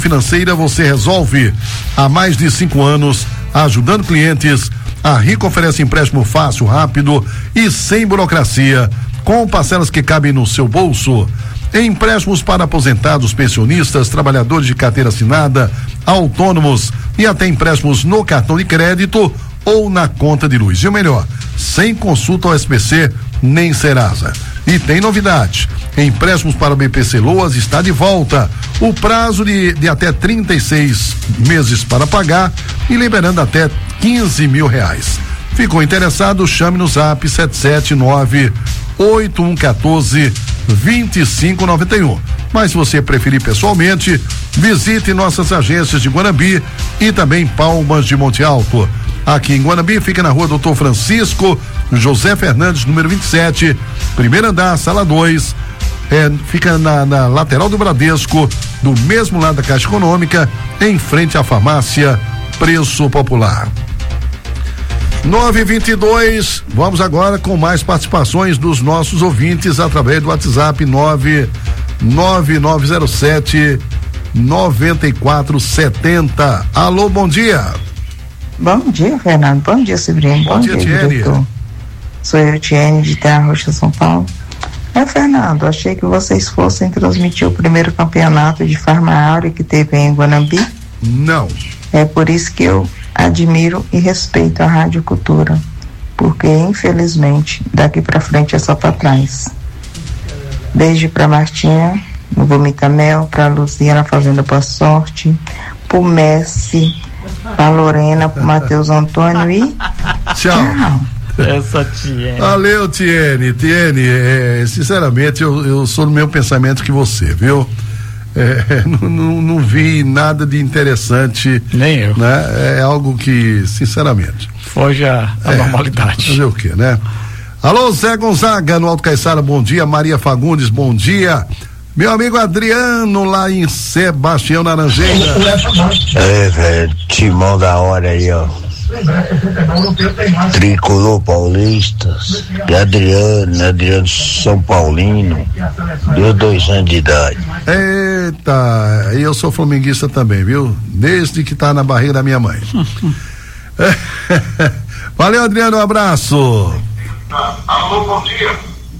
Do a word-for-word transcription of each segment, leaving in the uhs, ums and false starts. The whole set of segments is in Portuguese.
Financeira você resolve. Há mais de cinco anos, ajudando clientes, a Rico oferece empréstimo fácil, rápido e sem burocracia, com parcelas que cabem no seu bolso. Empréstimos para aposentados, pensionistas, trabalhadores de carteira assinada, autônomos e até empréstimos no cartão de crédito ou na conta de luz. E o melhor, sem consulta ao S P C nem Serasa. E tem novidade: empréstimos para o B P C Loas está de volta. O prazo de, de até trinta e seis meses para pagar e liberando até quinze mil reais. Ficou interessado? Chame no zap sete sete nove oito um um quatro vinte e cinco noventa e um. Mas se você preferir pessoalmente, visite nossas agências de Guanambi e também Palmas de Monte Alto. Aqui em Guanambi fica na rua Doutor Francisco José Fernandes, número vinte e sete, primeiro andar, sala dois. É, fica na, na lateral do Bradesco, do mesmo lado da Caixa Econômica, em frente à farmácia Preço Popular. nove e vinte e dois, vamos agora com mais participações dos nossos ouvintes através do WhatsApp nove nove nove zero sete nove quatro sete zero. Alô, bom dia. Bom dia, Fernando. Bom dia, Severino. Bom, bom dia, dia Tiene. Sou eu, Tiene, de Terra Roxa, São Paulo. É, Fernando, achei que vocês fossem transmitir o primeiro campeonato de Farma Áurea que teve em Guanambi. Não. É por isso que eu admiro e respeito a Rádio Cultura, porque infelizmente daqui pra frente é só pra trás. Beijo pra Martinha no Vomita Mel, pra Luzia na Fazenda Boa Sorte, pro Messi, pra Lorena, pro Matheus Antônio e tchau. Tchau. Essa Tiene. Valeu, Tiene. Tiene, é, sinceramente, eu, eu sou no mesmo pensamento que você, viu? É, não, não, não vi nada de interessante. Nem eu. Né? É algo que, sinceramente, foge a, a é, normalidade. Fazer o quê, né? Alô, Zé Gonzaga, no Alto Caiçara, bom dia. Maria Fagundes, bom dia. Meu amigo Adriano, lá em Sebastião Laranjeira. É, velho, timão da hora aí, ó. Tricolor Paulistas, e Adriano, Adriano São Paulino, deu dois anos de idade. Eita, e eu sou flamenguista também, viu? Desde que tá na barriga da minha mãe. Valeu, Adriano, um abraço. Alô, bom dia.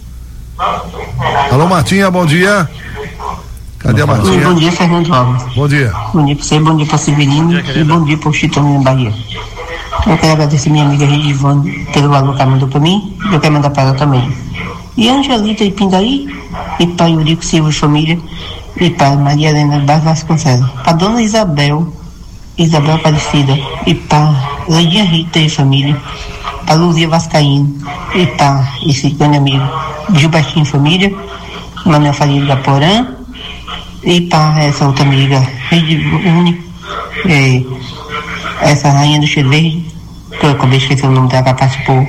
Alô, Martinha, bom dia. Cadê a Martinha? Bom dia, Fernando Alves. Bom dia. Bom dia pra você, bom dia pra Severino e bom dia pro Chitão na Bahia. Eu quero agradecer minha amiga Redivane pelo valor que ela mandou pra mim, e eu quero mandar pra ela também. E Angelita e Pindaí, e para Eurico Silva e família, e para Maria Helena Barros Vasconcelos, para Dona Isabel, Isabel Aparecida, e para Leidinha Rita e família, para Luzia Vascaíno, e para esse grande amigo Gilbertinho e família, Manuel Faria da Porã, e para essa outra amiga Redivane, é, essa rainha do Cheiro Verde, que eu acabei de esquecer o nome dela, que participou.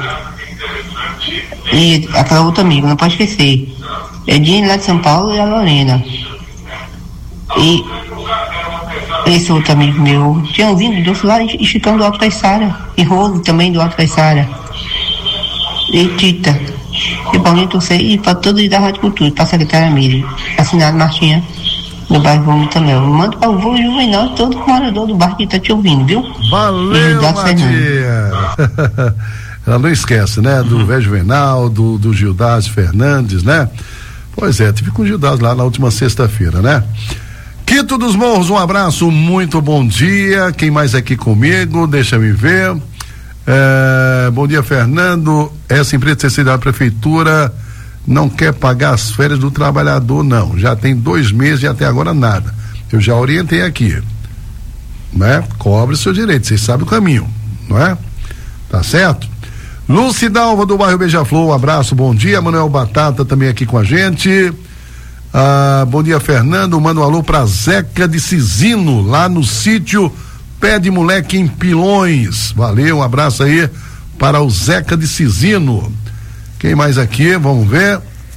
E aquela outra amiga, não pode esquecer. É Dini lá de São Paulo e a Lorena. E esse outro amigo meu, tinha vindo do lá e Chicão do Alto Caiçara. E Rolo também do Alto Caiçara. E Tita. E Paulinho Torcei e para todos da Rádio Cultura, para a secretária Miriam. Assinado Martinha, do bairro Vomita Mel. Manda para o vô Juvenal, todo morador do bairro que está te ouvindo, viu? Valeu, Martinha. Ela não esquece, né? Do uhum. velho Juvenal, do, do Gildásio Fernandes, né? Pois é, tive com o Gildásio lá na última sexta-feira, né? Quito dos Morros, um abraço, muito bom dia. Quem mais aqui comigo? Deixa me ver. É, bom dia, Fernando. Essa empresa terceira da prefeitura não quer pagar as férias do trabalhador, não. Já tem dois meses e até agora nada. Eu já orientei aqui, né? Cobre seu direito, vocês sabem o caminho, não é? Tá certo? Lucidalva do bairro Beija-Flor, um abraço, bom dia. Manuel Batata também aqui com a gente. Ah, bom dia, Fernando. Manda um alô pra Zeca de Cisino, lá no sítio Pé de Moleque em Pilões. Valeu, um abraço aí para o Zeca de Cisino. Quem mais aqui? Vamos ver.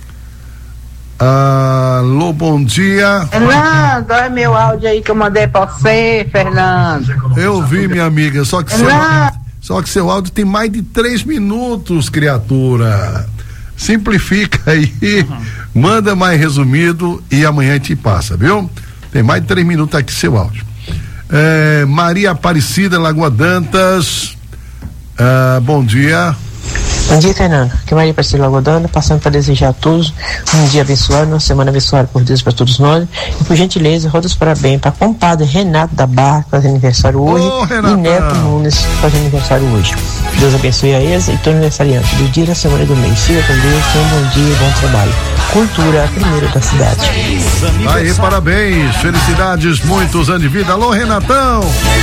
Alô, bom dia. Fernando, olha meu áudio aí que eu mandei pra você, Fernando. Eu vi, minha amiga, só que seu, só que seu áudio tem mais de três minutos, criatura. Simplifica aí, uhum. Manda mais resumido e amanhã te passa, viu? Tem mais de três minutos aqui seu áudio. É, Maria Aparecida, Lagoa Dantas. Uh, bom dia. Bom dia, Fernando. Aqui é Maria Aparecida Lagoa Dantas, passando para desejar a todos um dia abençoado, uma semana abençoada por Deus para todos nós. E por gentileza, roda os parabéns para compadre Renato da Barra, que faz aniversário hoje, oh, e Neto Nunes, que faz aniversário hoje. Deus abençoe a eles e todos os aniversariantes do dia, da semana e do mês. Siga com Deus, tenha um bom dia e bom trabalho. Cultura, a primeira da cidade. Aí, parabéns, felicidades, muitos anos de vida. Alô, Renatão!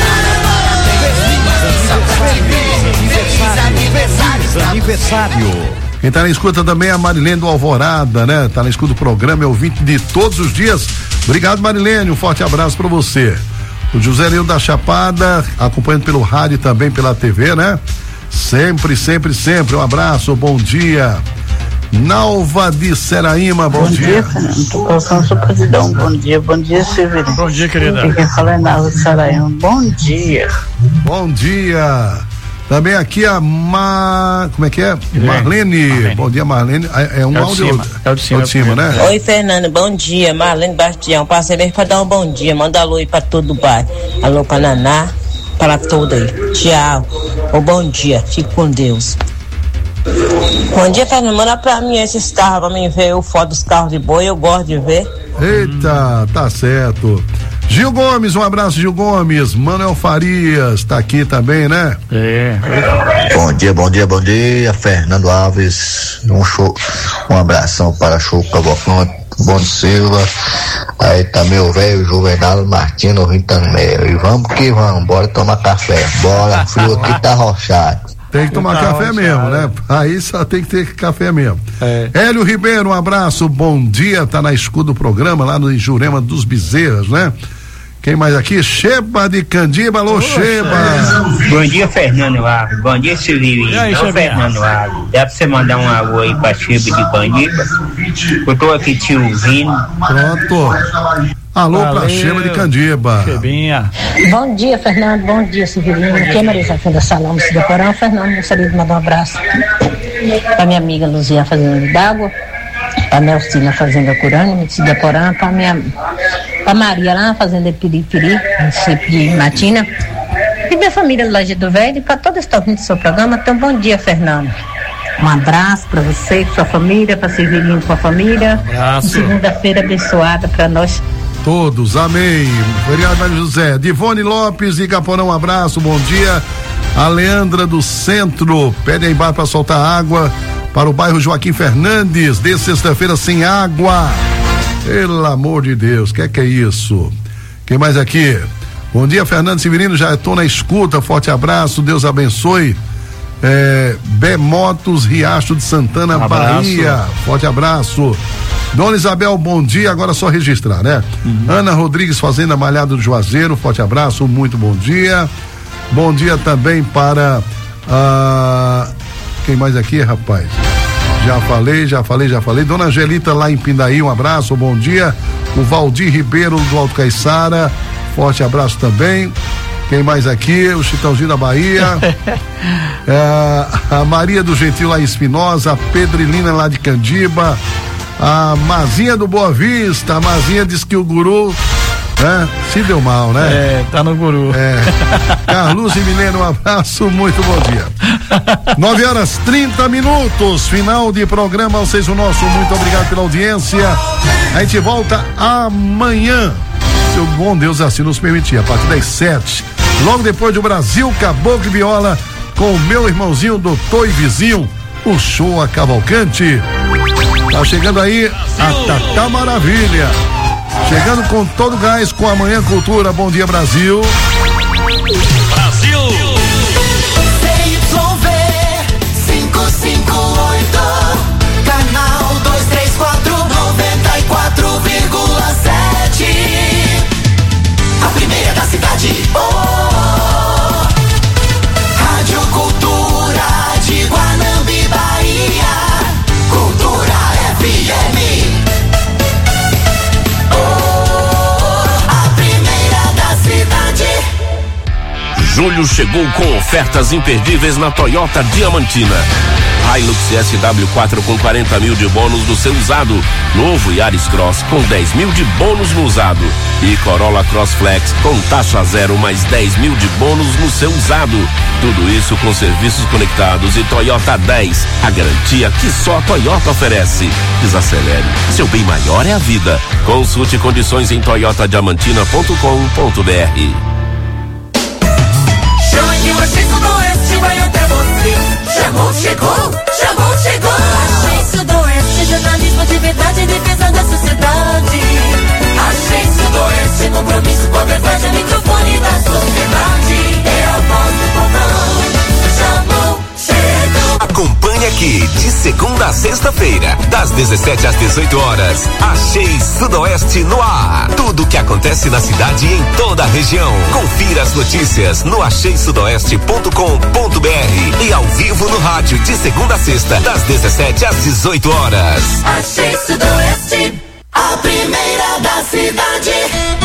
Aniversário. Quem tá na escuta também é a Marilene do Alvorada, né? Tá na escuta do programa, é ouvinte de todos os dias. Obrigado, Marilene, um forte abraço pra você. O José Leão da Chapada, acompanhando pelo rádio e também pela T V, né? Sempre, sempre, sempre. Um abraço, bom dia. Nalva de Seraíma, bom, bom dia. Bom dia, Fernando. Tô passando sua presidão. Bom dia, bom dia, Severino. Bom dia, querida. Quem fala é Nalva de Seraíma. Bom dia. Bom dia. Também aqui a Ma... Como é que é? Marlene. Marlene. Bom dia, Marlene. É um é áudio. Cima. É o de cima, é o de cima, né? Oi, Fernando. Bom dia. Marlene Bastião. Passei mesmo pra dar um bom dia. Manda alô aí pra todo o bairro. Alô pra Naná. Para todo aí. Tchau. Ô, bom dia. Fique com Deus. Bom dia, Fernando. Manda pra mim esses carros, pra mim ver o foto dos carros de boi. Eu gosto de ver. Eita, tá certo. Gil Gomes, um abraço, Gil Gomes. Manuel Farias, tá aqui também, né? É. Bom dia, bom dia, bom dia, Fernando Alves. Um show, um abração para Show Cavalcante, Bom Silva. Aí tá meu velho Juvenal Martino, Rio também. E vamos que vamos, bora tomar café. Bora, frio aqui tá arrochado. Tem que tomar café rochado. mesmo, né? Aí só tem que ter café mesmo. É. Hélio Ribeiro, um abraço, bom dia, tá na escuta do programa lá no Jurema dos Bezerras, né? Quem mais aqui? Sheba de Candiba, alô, Sheba. Bom dia, Fernando Alves. Bom dia, Silvio. Então, Fernando Alves, dá pra você mandar um alô aí pra Sheba de Candiba? Eu tô aqui te ouvindo. Pronto. Alô, valeu, pra Sheba de Candiba. Shebinha. Bom dia, Fernando. Bom dia, Silvio. Aqui é Maria Joaquim da Salão, se decorar. Fernando, gostaria de mandar um abraço pra minha amiga Luzia Fazenda d'Água, pra Nelcina Fazenda Curânia, se decorar, pra minha pra Maria lá, Fazenda Piripiri, município de Matina, e minha família do Laje do Velho, e pra todos que estão ouvindo do seu programa. Então, bom dia, Fernando. Um abraço pra você, pra sua família, pra Severino com a família. Abraço. Segunda-feira abençoada pra nós todos, amém. Obrigado, Mário José. Divone Lopes de Caporão, um abraço, bom dia. A Leandra do Centro, pede aí embaixo pra soltar água para o bairro Joaquim Fernandes, de sexta-feira sem água. Pelo amor de Deus, que é que é isso? Quem mais aqui? Bom dia, Fernando Severino, já estou na escuta, forte abraço, Deus abençoe. É, B Motos, Riacho de Santana, um Bahia, forte abraço. Dona Isabel, bom dia, agora só registrar, né? Uhum. Ana Rodrigues, Fazenda Malhado do Juazeiro, forte abraço, muito bom dia. Bom dia também para ah, quem mais aqui, rapaz? Já falei, já falei, já falei. Dona Angelita lá em Pindaí, um abraço, bom dia. O Valdir Ribeiro do Alto Caiçara, forte abraço também. Quem mais aqui? O Chitãozinho da Bahia. é, a Maria do Gentil lá em Espinosa, a Pedrilina lá de Candiba, a Mazinha do Boa Vista. A Mazinha diz que o guru, né, se deu mal, né? É, tá no guru. É. Carlos e Milena, um abraço, muito bom dia. nove horas trinta minutos, final de programa, vocês o nosso, muito obrigado pela audiência. A gente volta amanhã, se o bom Deus assim nos permitir, a partir das sete, logo depois do Brasil Caboclo e Viola, com o meu irmãozinho, doutor e vizinho, o show a Cavalcante. Tá chegando aí a Tata Maravilha. Chegando com todo gás com Amanhã Cultura. Bom dia, Brasil. Brasil. C Y V quinhentos e cinquenta e oito, canal duzentos e trinta e quatro, noventa e quatro vírgula sete. A primeira da cidade. Oh, Rádio Cultura de Guanambi, Bahia. Cultura F M. Julho chegou com ofertas imperdíveis na Toyota Diamantina. Hilux S W quatro com quarenta mil de bônus no seu usado. Novo Yaris Cross com dez mil de bônus no usado. E Corolla Cross Flex com taxa zero mais dez mil de bônus no seu usado. Tudo isso com serviços conectados e Toyota dez. A garantia que só a Toyota oferece. Desacelere. Seu bem maior é a vida. Consulte condições em toyota diamantina ponto com ponto b r. Chame o Achei Sudoeste, vai até você. Chamou, chegou, chamou, chegou. Achei Sudoeste, jornalismo de verdade em defesa da sociedade. Achei Sudoeste, compromisso com a verdade, o microfone da sociedade. É a voz do povão. Chamou, chegou. Acompanhe aqui, de segunda a sexta-feira, das dezessete às dezoito horas. Achei Sudoeste no ar. Tudo o que acontece na cidade e em toda a região. Confira as notícias no achei sudoeste ponto com ponto b r e ao vivo no rádio, de segunda a sexta, das dezessete às dezoito horas. Achei Sudoeste, a primeira da cidade.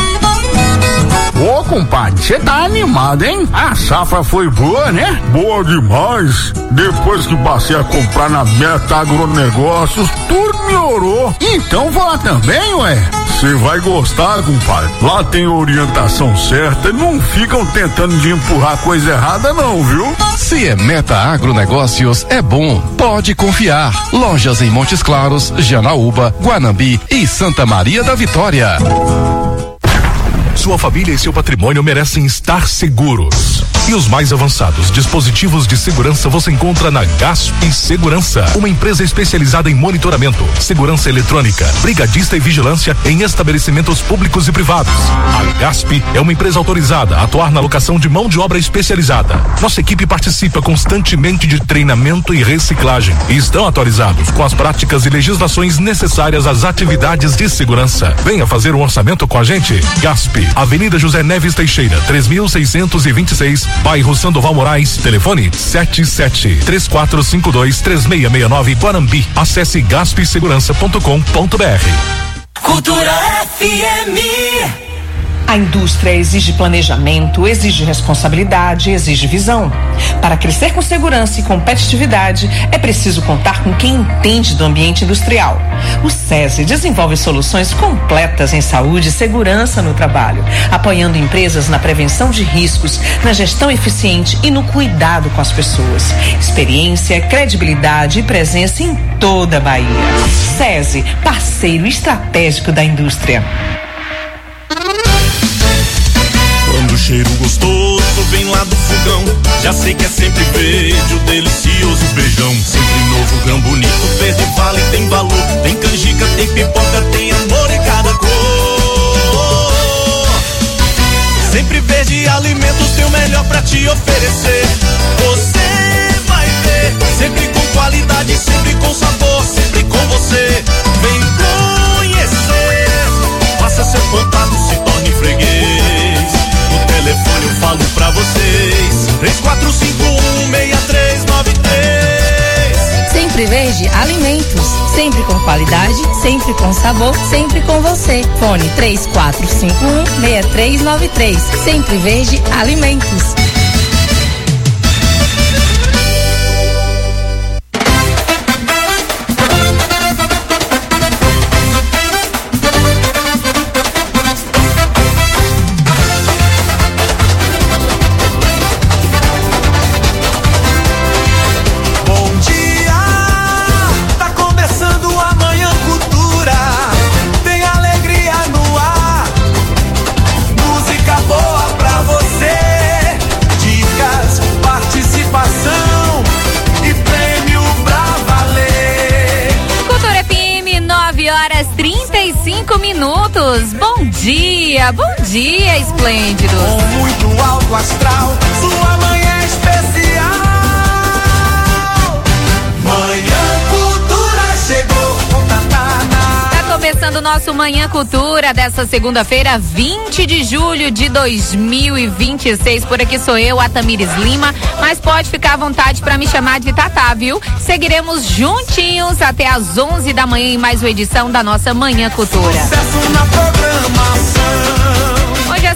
Ô, compadre, você tá animado, hein? A safra foi boa, né? Boa demais. Depois que passei a comprar na Meta Agronegócios, tudo melhorou. Então vou lá também, ué. Você vai gostar, compadre. Lá tem orientação certa e não ficam tentando de empurrar coisa errada não, viu? Se é Meta Agronegócios, é bom. Pode confiar. Lojas em Montes Claros, Janaúba, Guanambi e Santa Maria da Vitória. Sua família e seu patrimônio merecem estar seguros. E os mais avançados dispositivos de segurança você encontra na Gasp Segurança, uma empresa especializada em monitoramento, segurança eletrônica, brigadista e vigilância em estabelecimentos públicos e privados. A Gasp é uma empresa autorizada a atuar na locação de mão de obra especializada. Nossa equipe participa constantemente de treinamento e reciclagem e estão atualizados com as práticas e legislações necessárias às atividades de segurança. Venha fazer um orçamento com a gente. Gasp, Avenida José Neves Teixeira, três mil seiscentos e vinte e seis, bairro Sandoval Moraes, telefone sete sete três quatro cinco dois três seis seis nove, Guanambi. Acesse gasp segurança ponto com ponto b r. Cultura F M. A indústria exige planejamento, exige responsabilidade, exige visão. Para crescer com segurança e competitividade, é preciso contar com quem entende do ambiente industrial. O SESI desenvolve soluções completas em saúde e segurança no trabalho, apoiando empresas na prevenção de riscos, na gestão eficiente e no cuidado com as pessoas. Experiência, credibilidade e presença em toda a Bahia. SESI, parceiro estratégico da indústria. Quando o cheiro gostoso vem lá do fogão, já sei que é sempre verde o delicioso feijão. Sempre novo, grão bonito, verde vale, tem valor. Tem canjica, tem pipoca, tem amor em cada cor. Sempre verde alimentos, tem o melhor pra te oferecer. Você vai ver, sempre com qualidade, sempre com sabor, sempre com você. Vem conhecer, faça seu contato, se torne freguês. Telefone eu falo pra vocês, três quatro cinco um seis três nove três. Sempre Verde Alimentos, sempre com qualidade, sempre com sabor, sempre com você. Fone três quatro cinco um seis três nove três. Sempre Verde Alimentos. Minutos. Bom dia, bom dia, esplêndidos. Com muito alto astral, sua manhã especial. Manhã Cultura chegou com Tatana. Tá começando o nosso Manhã Cultura dessa segunda-feira, vinte de julho de dois mil e vinte e seis. Por aqui sou eu, a Tamires Lima, mas pode ficar à vontade para me chamar de Tatá, viu? Seguiremos juntinhos até às onze da manhã em mais uma edição da nossa Manhã Cultura. Sucesso na programação. Hoje é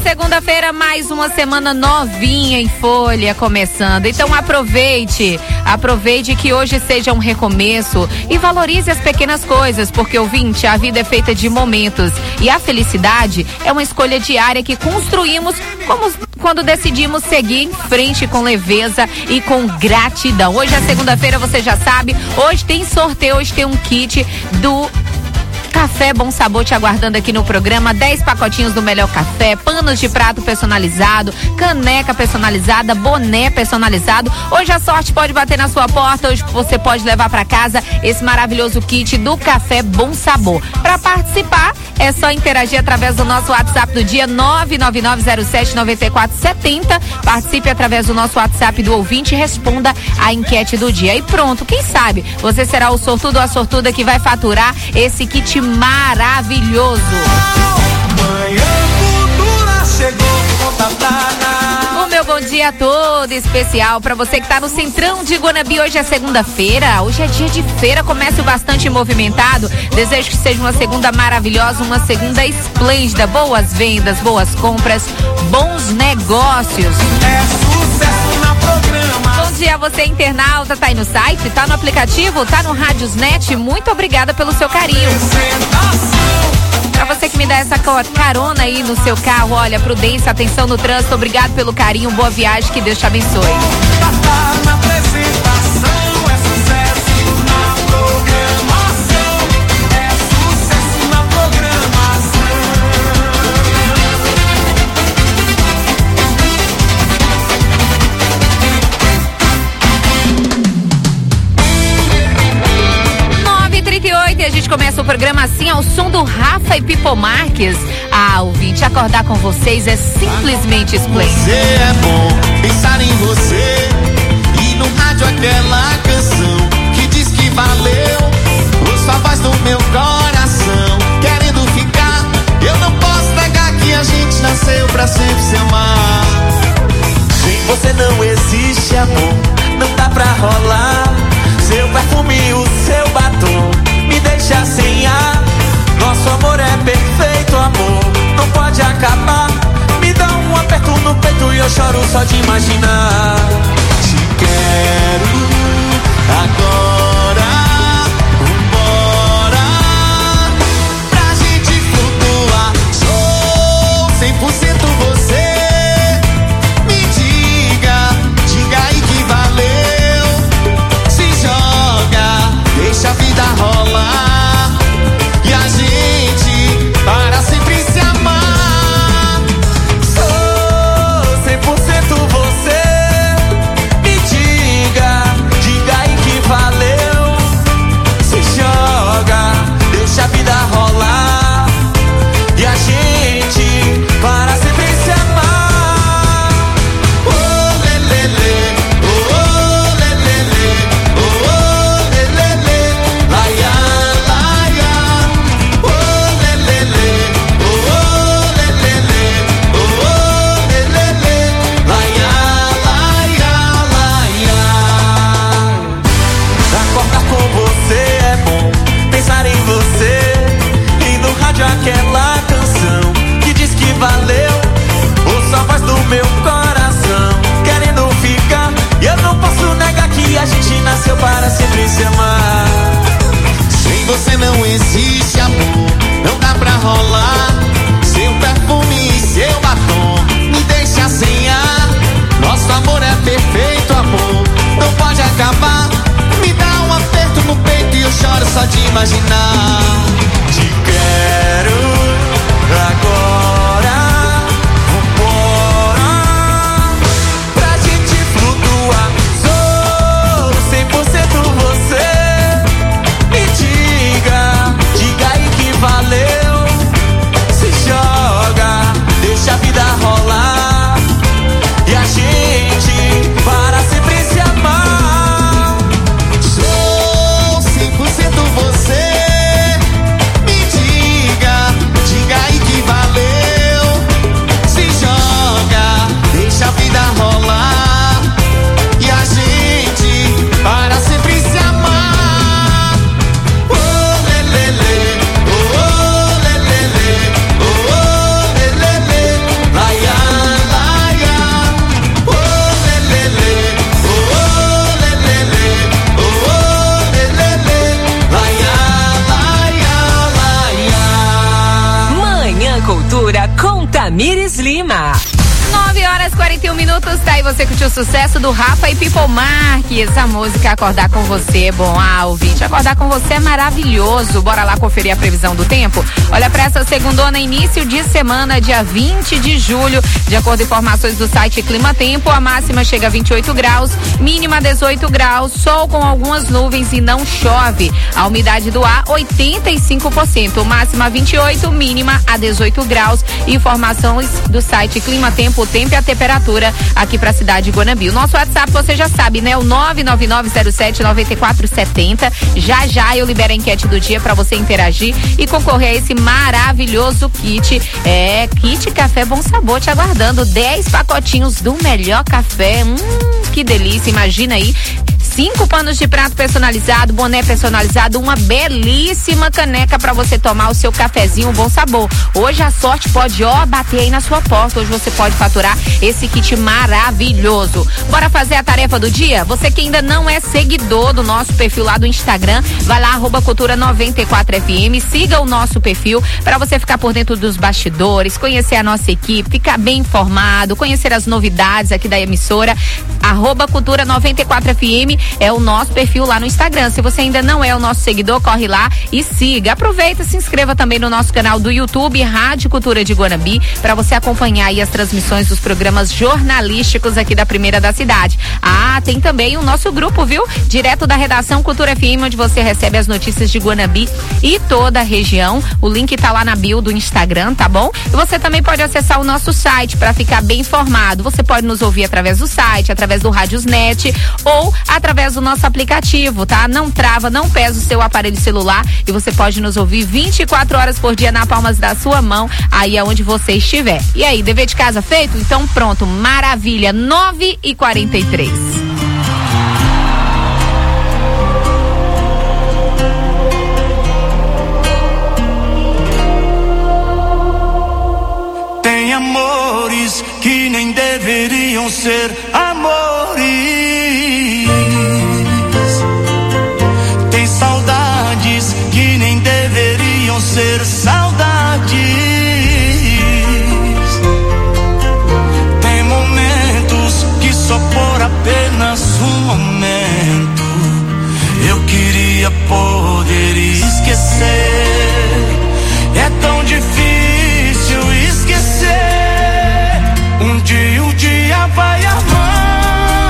segunda-feira, mais uma semana novinha em folha começando. Então aproveite, aproveite que hoje seja um recomeço e valorize as pequenas coisas, porque, ouvinte, a vida é feita de momentos e a felicidade é uma escolha diária que construímos como quando decidimos seguir em frente com leveza e com gratidão. Hoje é segunda-feira, você já sabe, hoje tem sorteio, hoje tem um kit do Café Bom Sabor te aguardando aqui no programa. dez pacotinhos do melhor café, panos de prato personalizado, caneca personalizada, boné personalizado. Hoje a sorte pode bater na sua porta. Hoje você pode levar para casa esse maravilhoso kit do Café Bom Sabor. Para participar, é só interagir através do nosso WhatsApp do dia nove nove nove zero sete nove quatro sete zero. Participe através do nosso WhatsApp do ouvinte e responda a enquete do dia. E pronto, quem sabe você será o sortudo ou a sortuda que vai faturar esse kit maravilhoso. Manhã Cultura chegou, o meu bom dia todo especial para você que tá no Centrão de Guanabi. Hoje é segunda-feira, hoje é dia de feira, comércio bastante movimentado. Desejo que seja uma segunda maravilhosa, uma segunda esplêndida, boas vendas, boas compras, bons negócios. É sucesso na programa. Bom dia, você internauta, tá aí no site, tá no aplicativo, tá no Radiosnet. Muito obrigada pelo seu carinho. Pra você que me dá essa carona aí no seu carro, olha, prudência, atenção no trânsito, obrigado pelo carinho, boa viagem, que Deus te abençoe. Na apresentação é sucesso na programação, é sucesso na programação. nove e trinta e oito e a gente começa o programa assim, ao som do Rafa e Pipo Marques. Ah, ouvinte, acordar com vocês é simplesmente esplêndido. Você é bom, pensar em você. E no rádio aquela canção que diz que valeu. Ouço a voz do meu coração querendo ficar. Eu não posso negar que a gente nasceu pra sempre se amar. Sem você não existe amor, não dá pra rolar. Seu perfume e o seu batom me deixa sem ar. Nosso amor é perfeito, amor, não pode acabar. Me dá um aperto no peito e eu choro só de imaginar. Te quero agora, vambora, pra gente flutuar. Sou cem por cento você. Me diga, diga aí que valeu. Se joga, deixa a vida rolar. E a gente para sempre se amar. Sou cem por cento você. Me diga, diga aí que valeu. Se joga, deixa a vida rolar. E a gente para sempre se amar. Oh, lê, lê, lê. Oh, oh, lê, lê, lê. Oh, oh, lê, lê, lê. Laia, laia. Aquela canção que diz que valeu. Ouço a voz do meu coração querendo ficar. E eu não posso negar que a gente nasceu para sempre se amar. Sem você não existe amor, não dá pra rolar. Seu perfume e seu batom me deixa sem ar. Nosso amor é perfeito, amor, não pode acabar. Me dá um aperto no peito e eu choro só de imaginar. Te quero agora, vambora, pra gente flutuar. Sou cem por cento você. Me diga, diga aí que valeu. Se joga, deixa a vida rolar. E a gente para sempre se amar. Sou cem por cento você. oito e um minutos, tá aí você curtiu o sucesso do Rafa e People Marques. Essa música Acordar com Você é bom, ah, ouvinte, Acordar com Você é maravilhoso. Bora lá conferir a previsão do tempo? Olha pra essa segundona, início de semana, dia vinte de julho, de acordo com informações do site Clima Tempo, a máxima chega a vinte e oito graus, mínima dezoito graus, sol com algumas nuvens e não chove. A umidade do ar, oitenta e cinco por cento, máxima vinte e oito, mínima a dezoito graus. Informações do site Clima Tempo, o tempo e a temperatura aqui pra cidade de Guanambi. O nosso WhatsApp você já sabe, né? O nove nove nove zero sete nove quatro sete zero. Já já eu libero a enquete do dia pra você interagir e concorrer a esse maravilhoso kit. É, kit Café Bom Sabor te aguardando. dez pacotinhos do melhor café. Hum, que delícia, imagina aí. Cinco panos de prato personalizado, boné personalizado, uma belíssima caneca para você tomar o seu cafezinho Bom Sabor. Hoje a sorte pode, ó, bater aí na sua porta. Hoje você pode faturar esse kit maravilhoso. Bora fazer a tarefa do dia? Você que ainda não é seguidor do nosso perfil lá do Instagram, vai lá, arroba Cultura noventa e quatro F M, siga o nosso perfil para você ficar por dentro dos bastidores, conhecer a nossa equipe, ficar bem informado, conhecer as novidades aqui da emissora. Arroba Cultura noventa e quatro F M é o nosso perfil lá no Instagram. Se você ainda não é o nosso seguidor, corre lá e siga. Aproveita, se inscreva também no nosso canal do YouTube, Rádio Cultura de Guanambi, para você acompanhar aí as transmissões dos programas jornalísticos aqui da Primeira da Cidade. Ah, tem também o nosso grupo, viu? Direto da redação Cultura F M, onde você recebe as notícias de Guanambi e toda a região. O link tá lá na bio do Instagram, tá bom? E você também pode acessar o nosso site para ficar bem informado. Você pode nos ouvir através do site, através do Radiosnet ou através do nosso aplicativo, tá? Não trava, não pesa o seu aparelho celular e você pode nos ouvir vinte e quatro horas por dia na palma da sua mão, aí aonde você estiver. E aí, dever de casa feito? Então pronto, maravilha, nove e quarenta e três. Tem amores que nem deveriam ser amores. Tem saudades que nem deveriam ser saudades. Tem momentos que só por apenas um momento eu queria poder esquecer. É tão difícil esquecer. Um dia o dia vai amando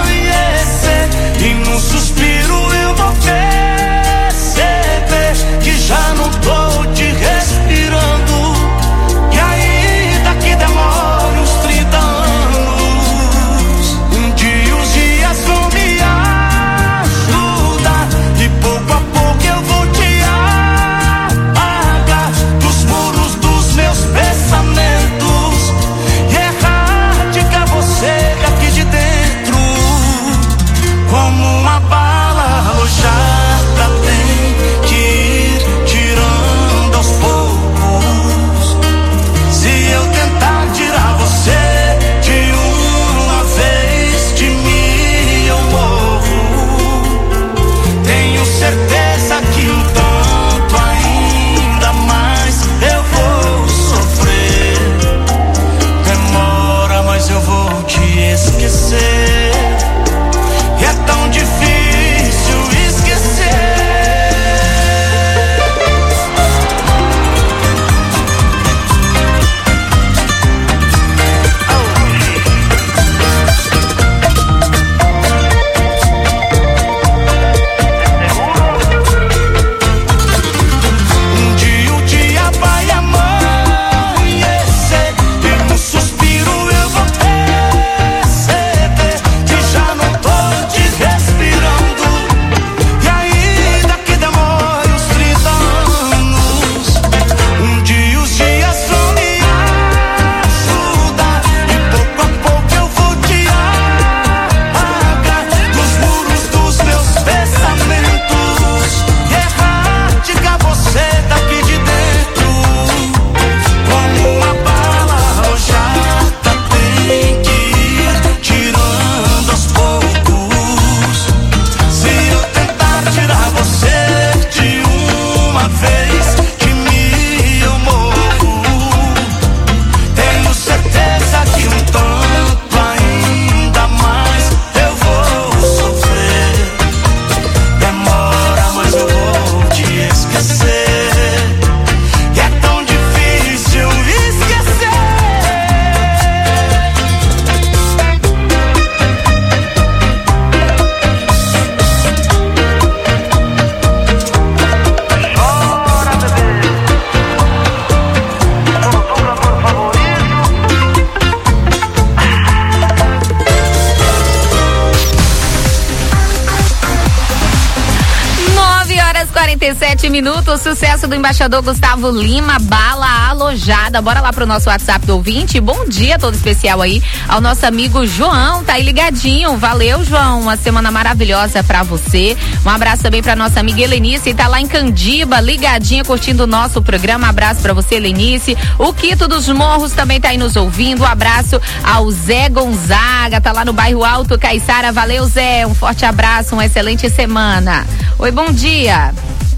e sete minutos, sucesso do embaixador Gustavo Lima, Bala Alojada. Bora lá pro nosso WhatsApp do ouvinte. Bom dia todo especial aí ao nosso amigo João, tá aí ligadinho. Valeu, João, uma semana maravilhosa pra você. Um abraço também pra nossa amiga Helenice, tá lá em Candiba, ligadinha, curtindo o nosso programa. Abraço pra você, Helenice. O Quito dos Morros também tá aí nos ouvindo. Um abraço ao Zé Gonzaga, tá lá no bairro Alto Caiçara. Valeu, Zé, um forte abraço, uma excelente semana. Oi, bom dia.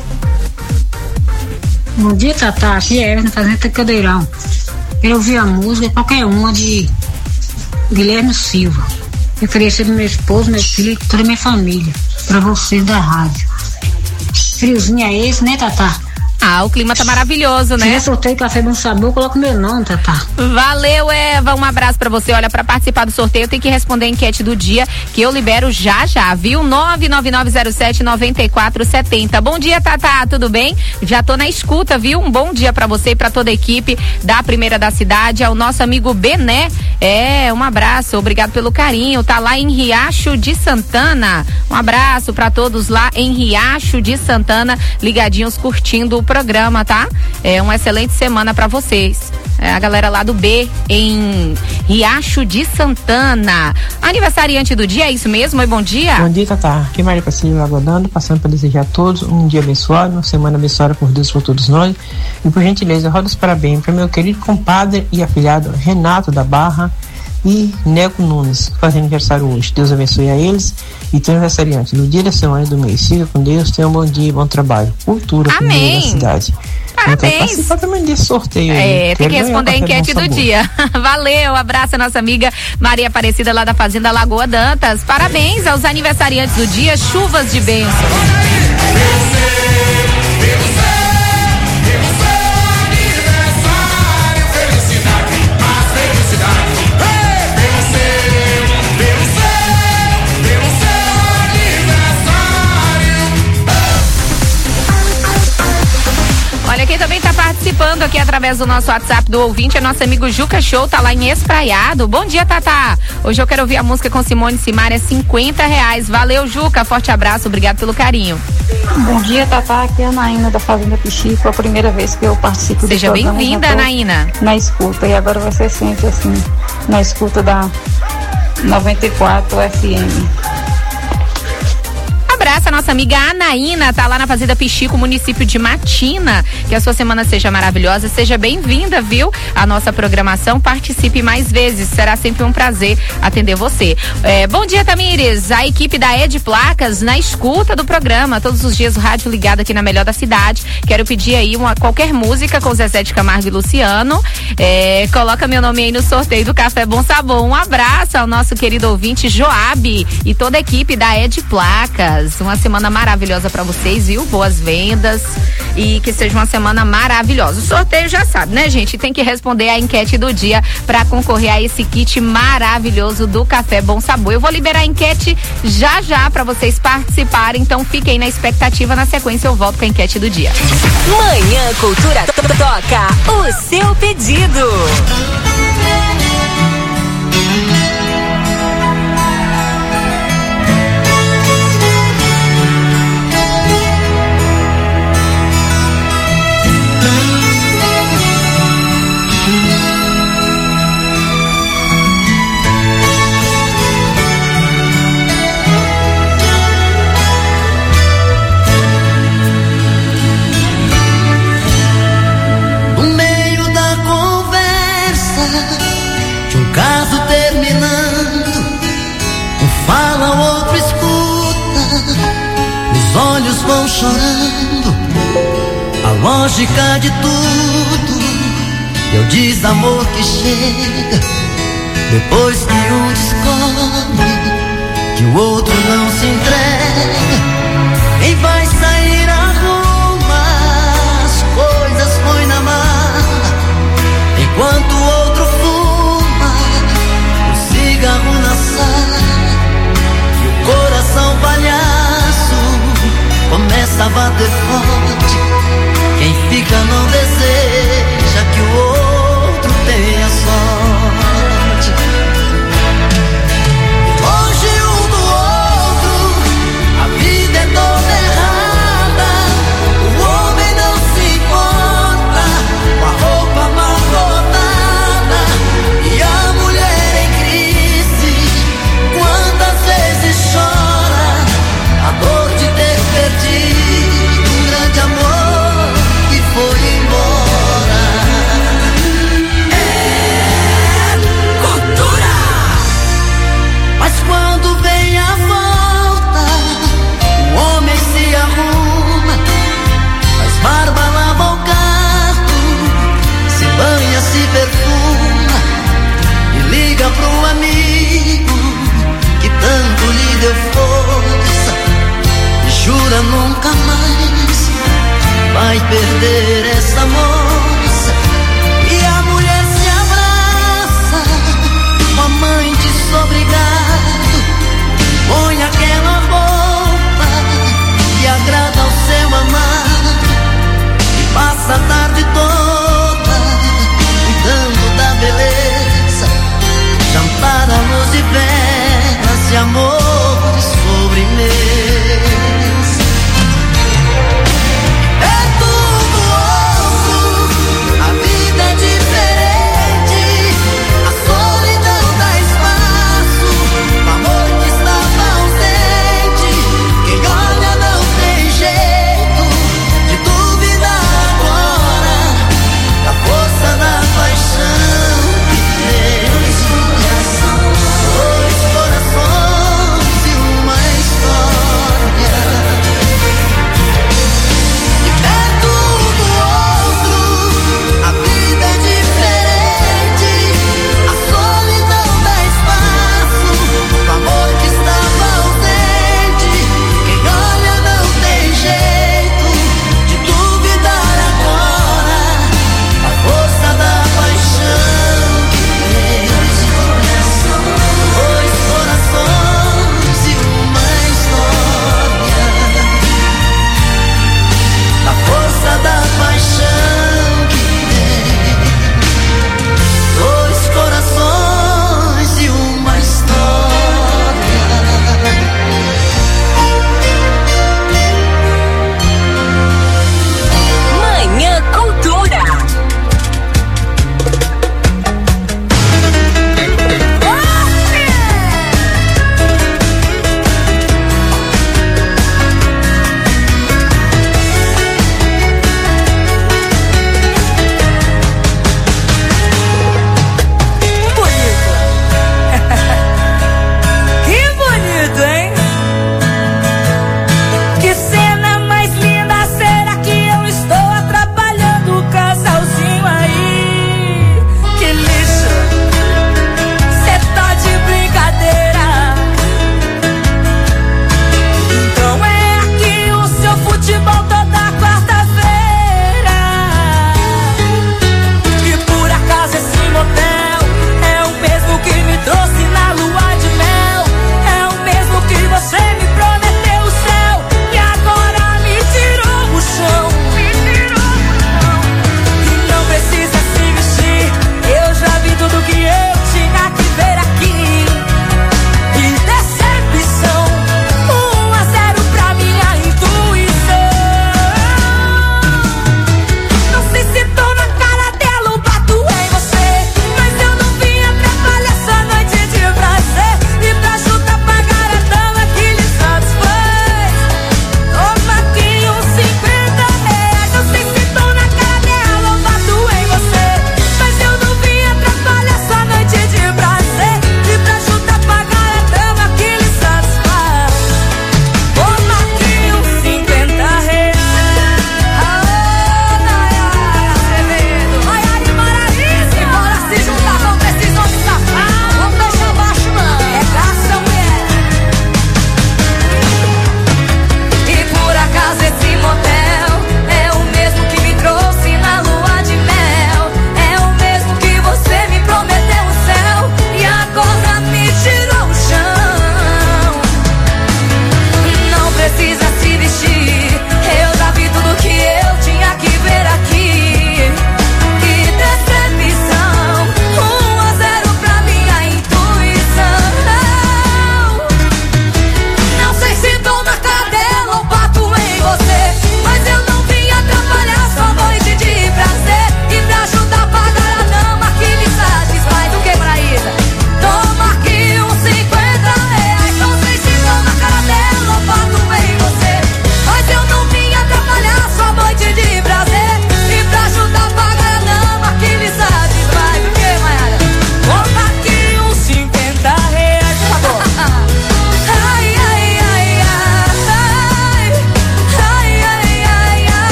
Bom dia, Tatá. Aqui é Evelyn, Fazenda Cadeirão. Eu ouvi a música, qualquer uma, de Guilherme Silva. Eu ofereci pro meu esposo, meu filho, toda a minha família, pra vocês da rádio. Friozinho é esse, né, Tatá? Ah, o clima tá maravilhoso, né? Se eu sorteio Café Bom Sabor, coloca meu nome, Tatá. Valeu, Eva, um abraço pra você. Olha, pra participar do sorteio tem que responder a enquete do dia, que eu libero já já, viu? nove nove nove zero sete nove quatro sete zero. Bom dia, Tatá, tudo bem? Já tô na escuta, viu? Um bom dia pra você e pra toda a equipe da Primeira da Cidade, ao nosso amigo Bené. É, um abraço, obrigado pelo carinho. Tá lá em Riacho de Santana. Um abraço pra todos lá em Riacho de Santana, ligadinhos, curtindo o programa, tá? É uma excelente semana pra vocês. É a galera lá do B em Riacho de Santana. Aniversariante do dia, é isso mesmo? Oi, bom dia. Bom dia, Tatá. Aqui é Maria Pacílio Lagodando, passando para desejar a todos um dia abençoado, uma semana abençoada por Deus por todos nós. E por gentileza, roda os parabéns para meu querido compadre e afilhado Renato da Barra e Neco Nunes, fazendo aniversário hoje. Deus abençoe a eles e tem aniversariante no dia da semana e do mês. Siga com Deus, tenha um bom dia, bom trabalho. Cultura, Primeira da Cidade. Parabéns. Participa também desse sorteio aí. É, tem que responder a enquete do dia. Valeu, abraço a nossa amiga Maria Aparecida lá da Fazenda Lagoa Dantas. Parabéns aos aniversariantes do dia, chuvas de bênção. Olha, quem também tá participando aqui através do nosso WhatsApp do ouvinte é nosso amigo Juca Show, tá lá em Espraiado. Bom dia, Tatá. Hoje eu quero ouvir a música com Simone Simaria, é cinquenta reais. Valeu, Juca. Forte abraço, obrigado pelo carinho. Bom dia, Tatá. Aqui é a Naína da Fazenda Pichico. É a primeira vez que eu participo do Seja programa. bem-vinda, Naína. Na escuta. E agora vai ser sempre assim, na escuta da noventa e quatro F M. Abraço a nossa amiga Anaína, tá lá na Fazenda Pichico, município de Matina. Que a sua semana seja maravilhosa, seja bem-vinda, viu? A nossa programação, participe mais vezes, será sempre um prazer atender você. É, bom dia, Tamires, a equipe da Ed Placas na escuta do programa, todos os dias o rádio ligado aqui na Melhor da Cidade. Quero pedir aí uma, qualquer música com Zezé de Camargo e Luciano. É, coloca meu nome aí no sorteio do Café Bom Sabor. Um abraço ao nosso querido ouvinte Joab e toda a equipe da Ed Placas. Uma semana maravilhosa pra vocês, viu? Boas vendas e que seja uma semana maravilhosa. O sorteio já sabe, né, gente? Tem que responder a enquete do dia pra concorrer a esse kit maravilhoso do Café Bom Sabor. Eu vou liberar a enquete já já pra vocês participarem, então fiquem na expectativa. Na sequência eu volto com a enquete do dia. Manhã Cultura toca o seu pedido. Caso terminando, um fala, o outro escuta, os olhos vão chorando, a lógica de tudo, e o desamor que chega, depois que um descobre, que o outro não se entrega, quem vai sair arruma, as coisas põe na mala, enquanto o outro cigarro na sala e o coração palhaço começa a bater forte. Quem fica não deseja que o outro tenha sorte. Longe um do perder essa moça. E a mulher se abraça, o amante obrigado, põe aquela roupa que agrada ao seu amado e passa a tarde toda cuidando da beleza, jantar, almoço e velas de amor e sobremesa.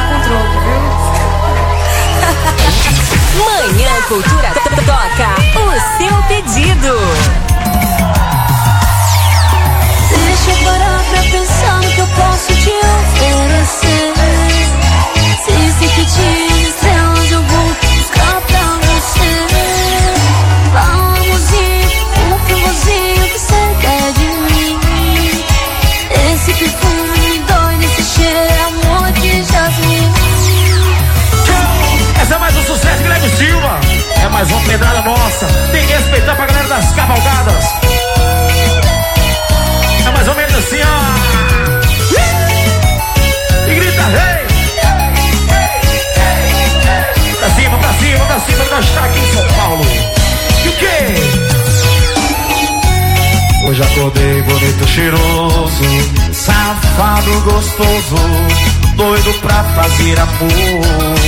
Cultura toca o o seu pedido. Deixa eu parar pra pensar no que eu posso te oferecer. Se se que te estrelas eu vou buscar pra você. Vamos ir, um friozinho que você quer de mim. Esse perfume me dói, nesse cheiro, amor de jasmim. Essa é mais um sucesso, Guilherme Silva. É mais uma pedrada nossa. Tem que respeitar pra galera das cavalgadas. É mais ou menos assim, ó. E grita, hey! Pra cima, pra cima, pra cima, nós está aqui em São Paulo. E o quê? Hoje acordei bonito, cheiroso, safado, gostoso, doido pra fazer amor.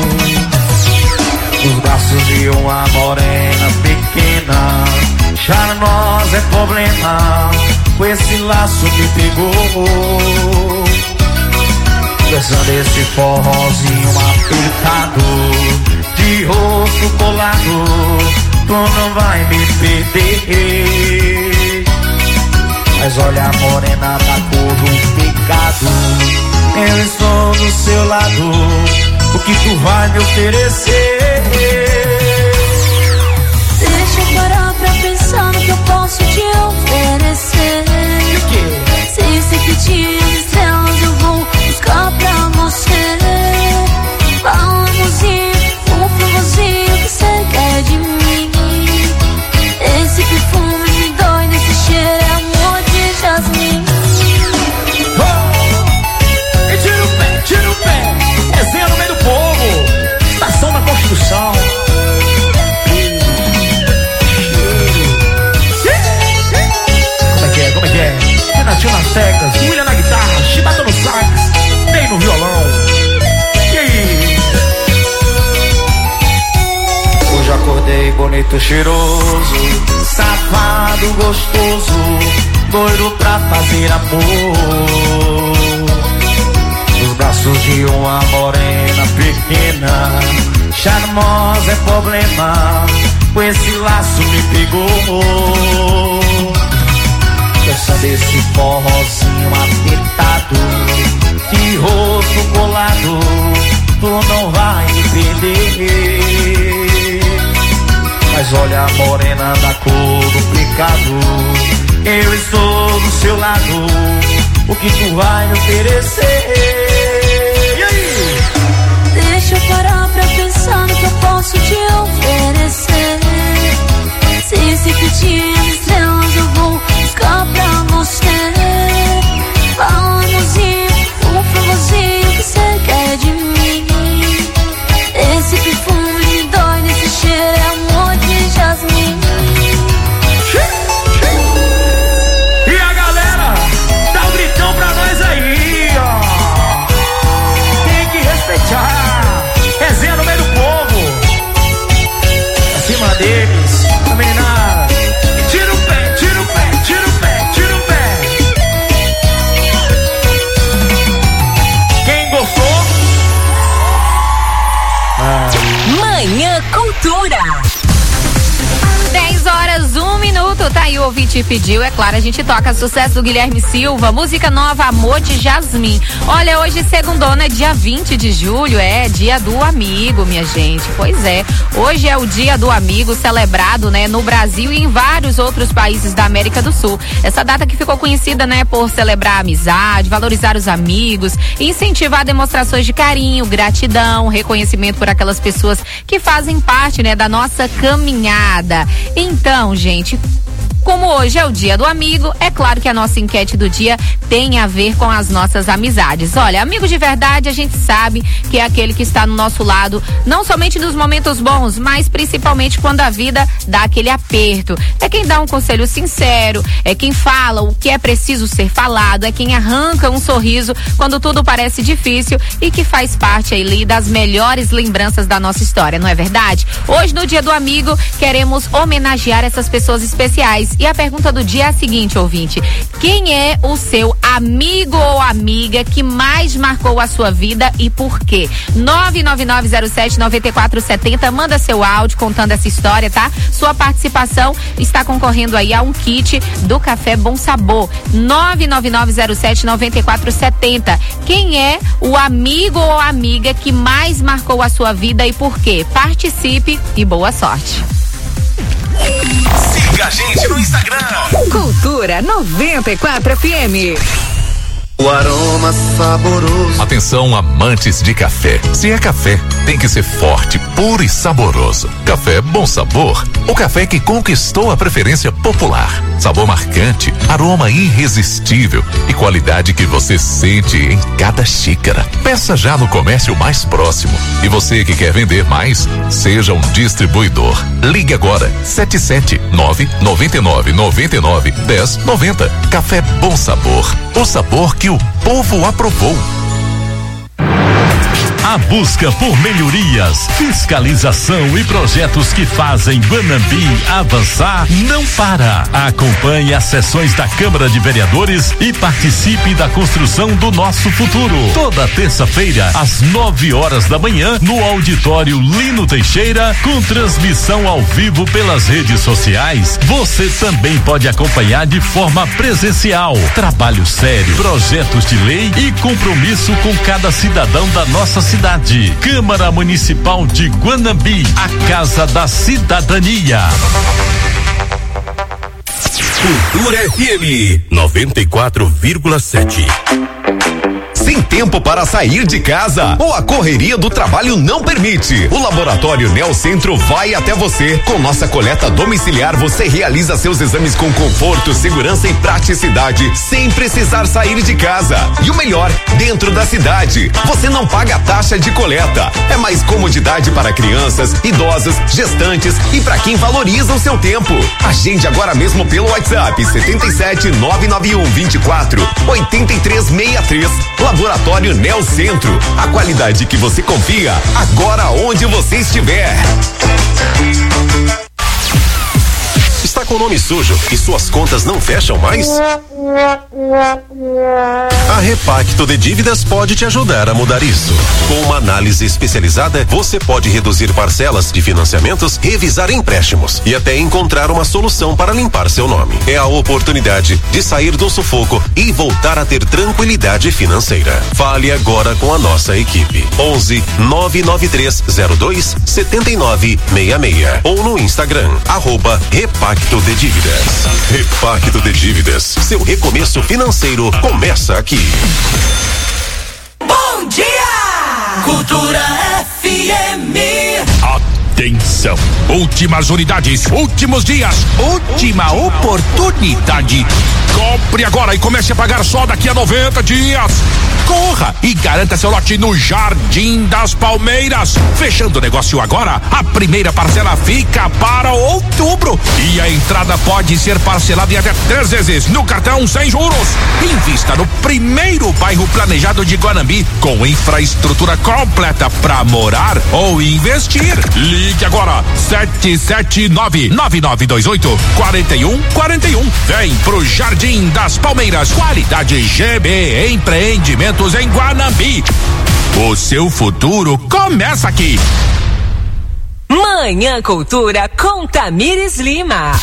Nos braços de uma morena pequena, charmosa é problema, com esse laço me pegou. Dançando esse forrozinho apertado, de rosto colado, tu não vai me perder. Mas olha a morena da cor do pecado, eu estou do seu lado, o que tu vai me oferecer? Deixa eu parar pra pensar no que eu posso te oferecer. O quê? Se se pedir estrelas eu vou buscar pra você. Vamos ir, um friozinho que você quer de mim. Esse perfume me dói, nesse cheiro, é amor de jasmim. Oh! E tira o pé, tira o pé, resenha no meio do povo, estação da Constituição. Como é que é, como é que é? Renatinho nas teclas, William na guitarra, Chibata no sax, Ney no violão. E aí? Hoje acordei bonito, cheiroso, safado, gostoso, doido pra fazer amor. Nos braços de uma morena pequena, charmosa é problema, com esse laço me pegou. Dançando esse forrozinho apertado, de rosto colado, tu não vai me perder. Mas olha a morena da cor do pecado, eu estou do seu lado, o que tu vai me oferecer? E aí? Deixa eu parar pra pensar no que eu posso te oferecer. Se se pedir estrelas eu vou buscar pra você. Vamos ir, um friozinho que você quer de mim. Esse perfume me dói, nesse cheiro, é amor de jasmim. E a galera, dá um gritão pra nós aí, ó. Tem que respeitar, resenha no meio do povo, acima deles, a meninada. Tira o pé, tira o pé, tira o pé, tira o pé. Quem gostou? Ah. Manhã Cultura. dez horas, um minuto, tá aí o ouvinte pediu, é claro, a gente toca sucesso do Guilherme Silva, música nova, Amor de Jasmim. Olha, hoje segundona, dia vinte de julho, é dia do amigo, minha gente, pois é, hoje é o dia do amigo celebrado, né, no Brasil e em vários outros países da América do Sul. Essa data que ficou conhecida, né, por celebrar a amizade, valorizar os amigos, incentivar demonstrações de carinho, gratidão, reconhecimento por aquelas pessoas que fazem parte, né, da nossa caminhada. Então, gente, como hoje é o dia do amigo, é claro que a nossa enquete do dia tem a ver com as nossas amizades. Olha, amigo de verdade, a gente sabe que é aquele que está no nosso lado, não somente nos momentos bons, mas principalmente quando a vida dá aquele aperto. É quem dá um conselho sincero, é quem fala o que é preciso ser falado, é quem arranca um sorriso quando tudo parece difícil e que faz parte aí das melhores lembranças da nossa história, não é verdade? Hoje, no dia do amigo, queremos homenagear essas pessoas especiais E a pergunta do dia é a seguinte, ouvinte: quem é o seu amigo ou amiga que mais marcou a sua vida e por quê? nove nove nove zero sete nove quatro sete zero, manda seu áudio contando essa história, tá? Sua participação está concorrendo aí a um kit do Café Bom Sabor. nove nove nove zero sete nove quatro sete zero. Quem é o amigo ou amiga que mais marcou a sua vida e por quê? Participe e boa sorte. Siga a gente no Instagram. Cultura noventa e quatro F M. O aroma saboroso. Atenção, amantes de café. Se é café, tem que ser forte, puro e saboroso. Café Bom Sabor. O café que conquistou a preferência popular. Sabor marcante, aroma irresistível e qualidade que você sente em cada xícara. Peça já no comércio mais próximo. E você que quer vender mais, seja um distribuidor. Ligue agora sete sete nove nove nove nove nove um zero nove zero. Café Bom Sabor. O sabor que o povo aprovou. A busca por melhorias, fiscalização e projetos que fazem Guanambi avançar não para. Acompanhe as sessões da Câmara de Vereadores e participe da construção do nosso futuro. Toda terça-feira, às nove horas da manhã, no auditório Lino Teixeira, com transmissão ao vivo pelas redes sociais. Você também pode acompanhar de forma presencial. Trabalho sério, projetos de lei e compromisso com cada cidadão da nossa cidade. Cidade. Câmara Municipal de Guanambi, a Casa da Cidadania. Cultura F M noventa e quatro vírgula sete. Sem tempo para sair de casa ou a correria do trabalho não permite? O Laboratório Neocentro vai até você. Com nossa coleta domiciliar, você realiza seus exames com conforto, segurança e praticidade, sem precisar sair de casa. E o melhor, dentro da cidade, você não paga taxa de coleta. É mais comodidade para crianças, idosas, gestantes e para quem valoriza o seu tempo. Agende agora mesmo pelo WhatsApp setenta e sete nove nove um vinte e quatro oitenta e três sessenta e três. Laboratório Neocentro, a qualidade que você confia, agora onde você estiver. Está com o nome sujo e suas contas não fecham mais? A Repacto de Dívidas pode te ajudar a mudar isso. Com uma análise especializada, você pode reduzir parcelas de financiamentos, revisar empréstimos e até encontrar uma solução para limpar seu nome. É a oportunidade de sair do sufoco e voltar a ter tranquilidade financeira. Fale agora com a nossa equipe. onze nove nove três zero dois sete nove seis seis ou no Instagram, arroba Repacto de Dívidas. Repacto de Dívidas. Seu recomeço financeiro começa aqui. Bom dia! Cultura F M. Atenção! Últimas unidades, últimos dias, última oportunidade. Compre agora e comece a pagar só daqui a noventa dias. Corra e garanta seu lote no Jardim das Palmeiras. Fechando o negócio agora, a primeira parcela fica para outubro e a entrada pode ser parcelada em até três vezes no cartão sem juros. Invista no primeiro bairro planejado de Guanambi com infraestrutura completa para morar ou investir. Ligue agora sete sete nove nove nove dois oito quatro um quatro um. Vem pro Jardim das Palmeiras. Qualidade G B Empreendimentos em Guanambi. O seu futuro começa aqui. Manhã Cultura com Tamires Lima.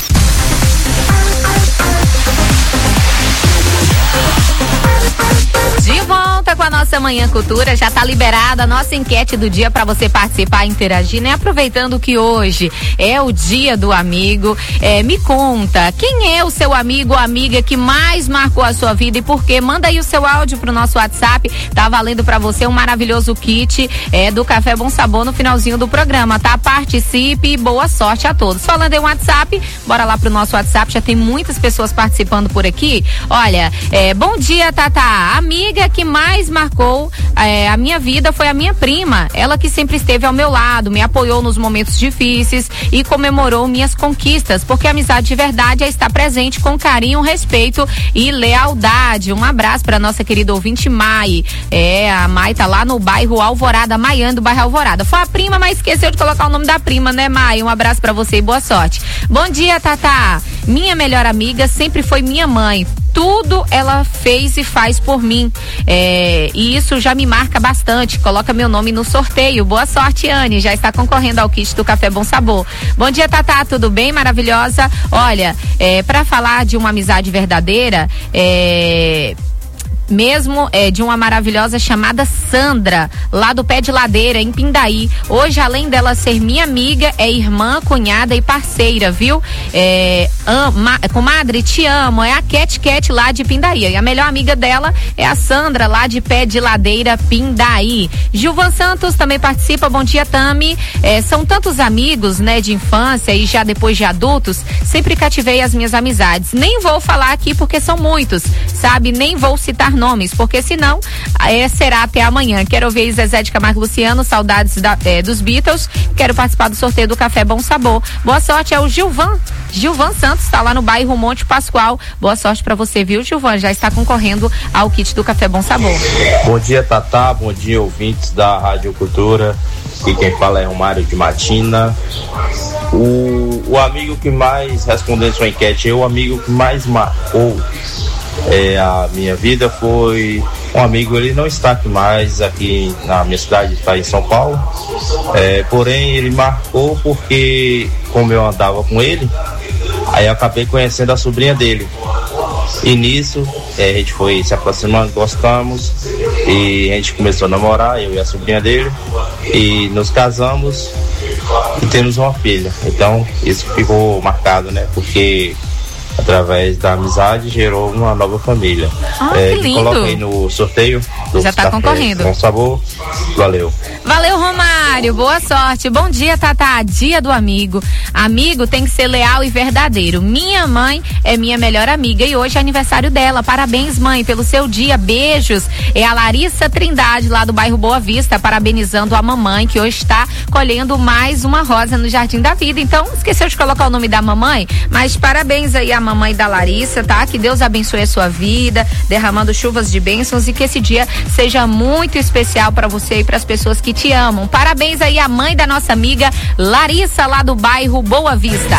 De volta com a nossa Manhã Cultura, já tá liberada a nossa enquete do dia para você participar e interagir, né? Aproveitando que hoje é o dia do amigo, é, me conta, quem é o seu amigo ou amiga que mais marcou a sua vida e por quê? Manda aí o seu áudio pro nosso WhatsApp, tá valendo para você um maravilhoso kit é, do Café Bom Sabor no finalzinho do programa, tá? Participe e boa sorte a todos. Falando em WhatsApp, bora lá pro nosso WhatsApp, já tem muitas pessoas participando por aqui. Olha, é, bom dia, Tata, amiga que mais mais marcou é, a minha vida foi a minha prima. Ela que sempre esteve ao meu lado, me apoiou nos momentos difíceis e comemorou minhas conquistas, porque a amizade de verdade é estar presente com carinho, respeito e lealdade. Um abraço para nossa querida ouvinte Mai. É, a Mai tá lá no bairro Alvorada, Maiane do bairro Alvorada. Foi a prima, mas esqueceu de colocar o nome da prima, né, Mai? Um abraço para você e boa sorte. Bom dia, Tatá. Minha melhor amiga sempre foi minha mãe. Tudo ela fez e faz por mim. É, e isso já me marca bastante. Coloca meu nome no sorteio. Boa sorte, Anne. Já está concorrendo ao kit do Café Bom Sabor. Bom dia, Tatá. Tudo bem? Maravilhosa. Olha, é, para falar de uma amizade verdadeira, é... mesmo é, de uma maravilhosa chamada Sandra, lá do Pé de Ladeira, em Pindaí. Hoje, além dela ser minha amiga, é irmã, cunhada e parceira, viu? É, ama, comadre, te amo. É a Cat Cat lá de Pindaí. E a melhor amiga dela é a Sandra, lá de Pé de Ladeira, Pindaí. Gilvan Santos também participa. Bom dia, Tami. É, são tantos amigos, né, de infância e já depois de adultos, sempre cativei as minhas amizades. Nem vou falar aqui porque são muitos, sabe? Nem vou citar nomes, porque senão é, será até amanhã. Quero ouvir Zezé de Camargo Luciano, saudades da, é, dos Beatles. Quero participar do sorteio do Café Bom Sabor. Boa sorte, é o Gilvan. Gilvan Santos está lá no bairro Monte Pascoal. Boa sorte para você, viu, Gilvan? Já está concorrendo ao kit do Café Bom Sabor. Bom dia, Tatá. Bom dia, ouvintes da Rádio Cultura. E quem fala é o Mário de Matina. O, o amigo que mais respondeu sua enquete, o amigo que mais marcou É, a minha vida foi um amigo. Ele não está aqui mais aqui na minha cidade, está em São Paulo, é, porém ele marcou porque, como eu andava com ele, aí eu acabei conhecendo a sobrinha dele, e nisso é, a gente foi se aproximando, gostamos, e a gente começou a namorar, eu e a sobrinha dele, e nos casamos e temos uma filha. Então isso ficou marcado, né, porque através da amizade gerou uma nova família. Ah, é, que lindo. Coloquei no sorteio. Já tá concorrendo. Bom sabor. Valeu. Valeu, Romário. Boa sorte. Bom dia, Tatá. Dia do amigo. Amigo tem que ser leal e verdadeiro. Minha mãe é minha melhor amiga e hoje é aniversário dela. Parabéns, mãe, pelo seu dia. Beijos. É a Larissa Trindade, lá do bairro Boa Vista, parabenizando a mamãe, que hoje está colhendo mais uma rosa no Jardim da Vida. Então, esqueceu de colocar o nome da mamãe, mas parabéns aí a mamãe da Larissa, tá? Que Deus abençoe a sua vida, derramando chuvas de bênçãos, e que esse dia seja muito especial para você e para as pessoas que te amam. Parabéns aí à mãe da nossa amiga Larissa, lá do bairro Boa Vista.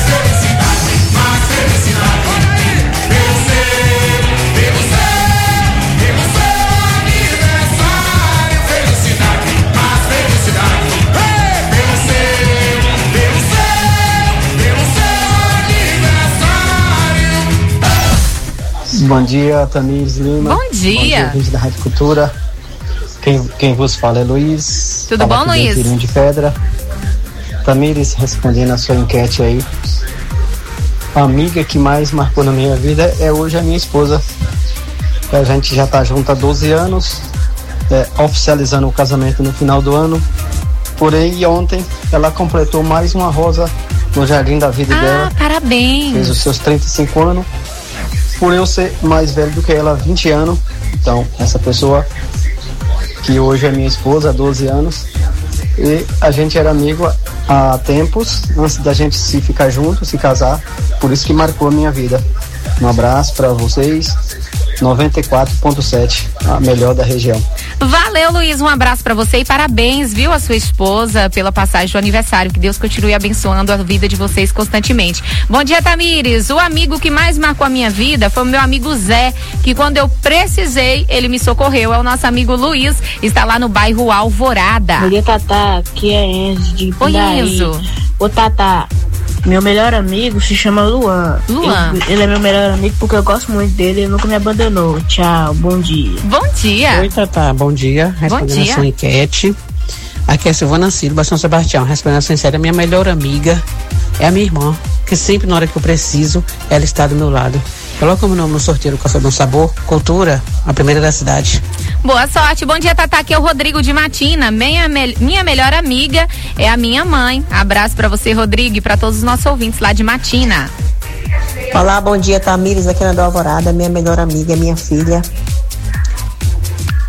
Bom dia, Tamires Lima. Bom dia. Bom dia, ouvinte da Rádio Cultura. Quem, quem vos fala é Luiz. Tudo bom, Luiz? Tirinho de Pedra. Tamires, respondendo a sua enquete aí. A amiga que mais marcou na minha vida é hoje a minha esposa. A gente já tá junto há doze anos, é, oficializando o casamento no final do ano. Porém, ontem ela completou mais uma rosa no Jardim da Vida ah, dela. Parabéns. Fez os seus trinta e cinco anos. Por eu ser mais velho do que ela, vinte anos. Então, essa pessoa que hoje é minha esposa há doze anos, e a gente era amigo há tempos, antes da gente se ficar junto, se casar. Por isso que marcou a minha vida. Um abraço para vocês. noventa e quatro ponto sete, a melhor da região. Valeu, Luiz, um abraço pra você e parabéns, viu, a sua esposa pela passagem do aniversário. Que Deus continue abençoando a vida de vocês constantemente. Bom dia, Tamires. O amigo que mais marcou a minha vida foi o meu amigo Zé, que quando eu precisei, ele me socorreu. É o nosso amigo Luiz, está lá no bairro Alvorada. Bom dia, Tatá, aqui é Enzo de Oi, Pindaí. Enzo. Ô, Tatá, meu melhor amigo se chama Luan. Luan. Eu, ele é meu melhor amigo porque eu gosto muito dele e nunca me abandonou. Tchau, bom dia. Bom dia. Oi, Tatá, bom dia. Respondendo Bom dia. a sua enquete. Aqui é Silvana Silva, São Sebastião. Respondendo a sua enquete, a minha melhor amiga é a minha irmã, que sempre na hora que eu preciso, ela está do meu lado. Coloca o meu nome no sorteio do Café Bom Sabor. Cultura, a primeira da cidade. Boa sorte. Bom dia, Tatá. Aqui é o Rodrigo de Matina. Minha, minha melhor amiga é a minha mãe. Abraço pra você, Rodrigo, e pra todos os nossos ouvintes lá de Matina. Olá, bom dia, Tamires, aqui na do Alvorada. Minha melhor amiga é minha filha.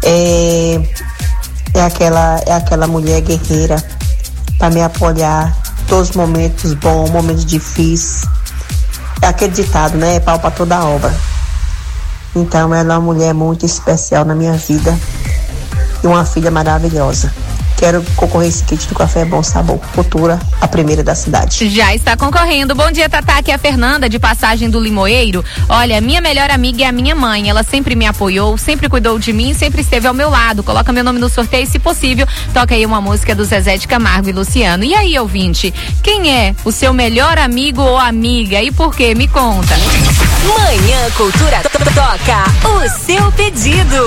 É, é, aquela, é aquela mulher guerreira para me apoiar todos os momentos bons, momentos difíceis. É aquele ditado, né? É pau para toda a obra. Então ela é uma mulher muito especial na minha vida e uma filha maravilhosa. Quero concorrer esse kit do Café Bom Sabor Cultura, a primeira da cidade. Já está concorrendo. Bom dia, Tatá, aqui é a Fernanda, de Passagem do Limoeiro. Olha, minha melhor amiga é a minha mãe. Ela sempre me apoiou, sempre cuidou de mim, sempre esteve ao meu lado. Coloca meu nome no sorteio, se possível. Toca aí uma música do Zezé de Camargo e Luciano. E aí, ouvinte, quem é o seu melhor amigo ou amiga? E por quê? Me conta. Manhã Cultura toca o seu pedido.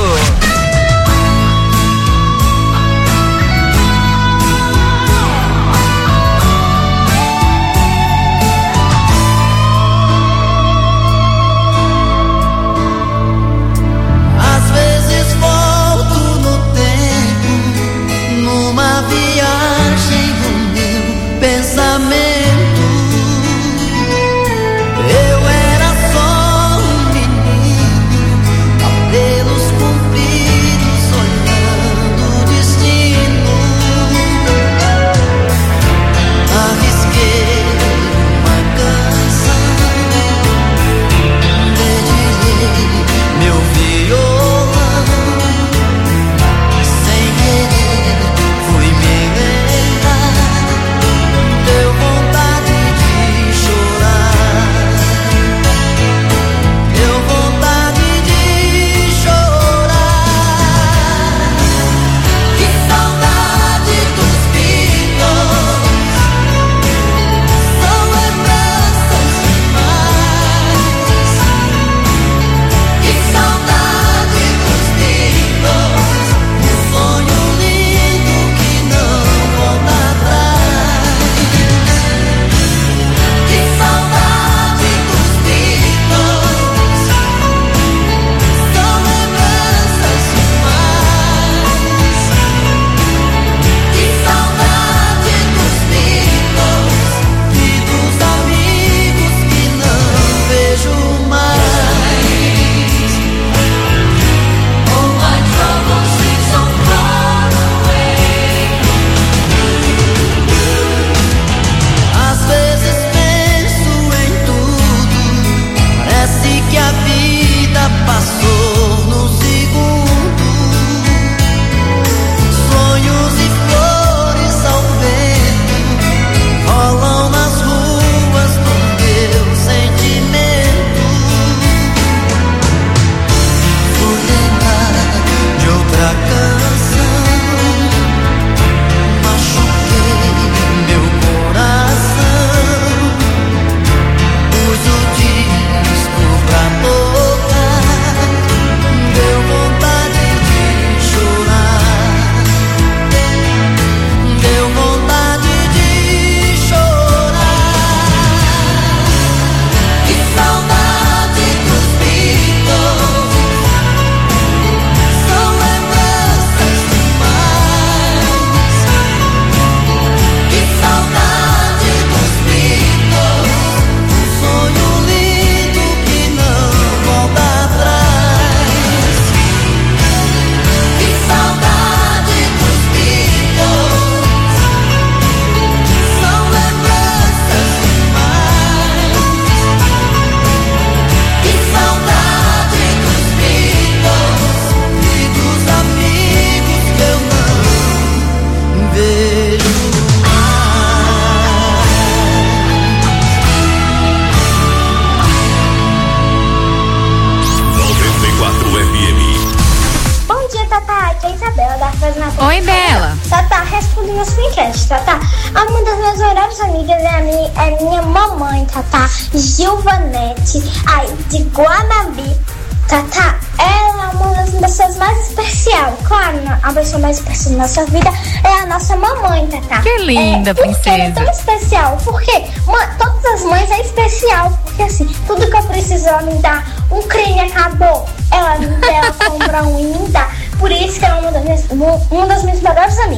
Oi, Bela. Tatá, respondendo a sua enquete, Tatá. Uma das minhas melhores amigas é, a minha, é minha mamãe, Tatá. Gilvanete, aí, de Guanabi. Tatá, ela é uma das pessoas mais especiais. Claro, a pessoa mais especial da nossa vida é a nossa mamãe, Tatá. Que linda, é, princesa. Porque ela é tão especial. Porque ma, todas as mães é especial. Porque assim, tudo que eu preciso ela me dá. Um creme acabou, ela me dá, ela compra um e me dá. Por isso que ela é uma das minhas, uma das minhas melhores amigas.